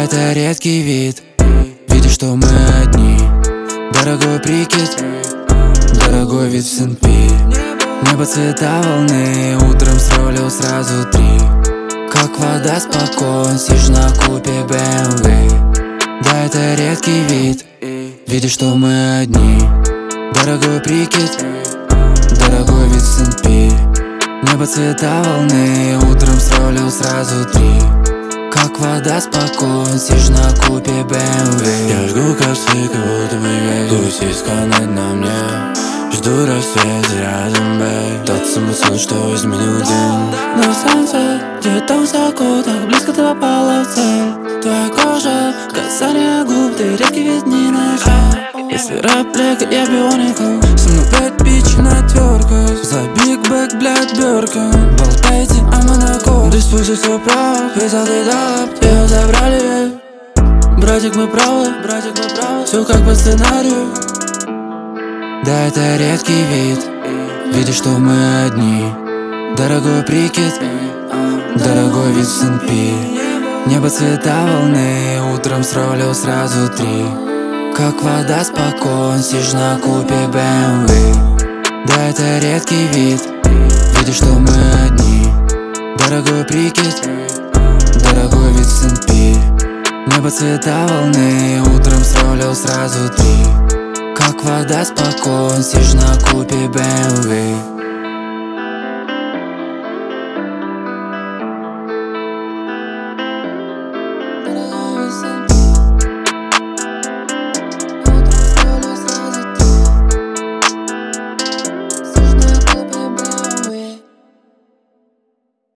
это редкий вид. Видишь, что мы одни. Дорогой прикид, дорогой вид в St.P. Небо цвета волны, утром сролил сразу 3. Как вода спокойно, сижу на купе BMW. Да, это редкий вид. Видишь, что мы одни. Дорогой прикид, дорогой вид в St.P. Небо цвета волны, утром сролил сразу 3. Как вода спокойно, сижу на купе BMW. Я жгу косы, как будто бы ветер стисканет на мне. Жду рассвет рядом, бэй. Тот самый сон, что изменил день. На солнце, где-то высоко, так близко ты попала в цель. Твоя кожа, касание губ, ты редкий вид, не нажал. Если рэп лего, я бионикл. Со мной 5 пич на тверках. За биг бэк, блядь, Бёрка. Болтайте, а мы на код. Здесь пусть все прав, писал ты дап, ее забрали. Братик, мы правы, все как по сценарию. Да, это редкий вид. Видишь, что мы одни. Дорогой прикид, дорогой вид в St.P. Небо цвета волны, утром сролил сразу 3. Как вода спокойно, сижу на купе BMW. Да, это редкий вид. Видишь, что мы одни. Дорогой прикид, дорогой вид в St.P. Небо цвета волны, утром сролил сразу 3. Как вода спокойно, сижу на купе BMW.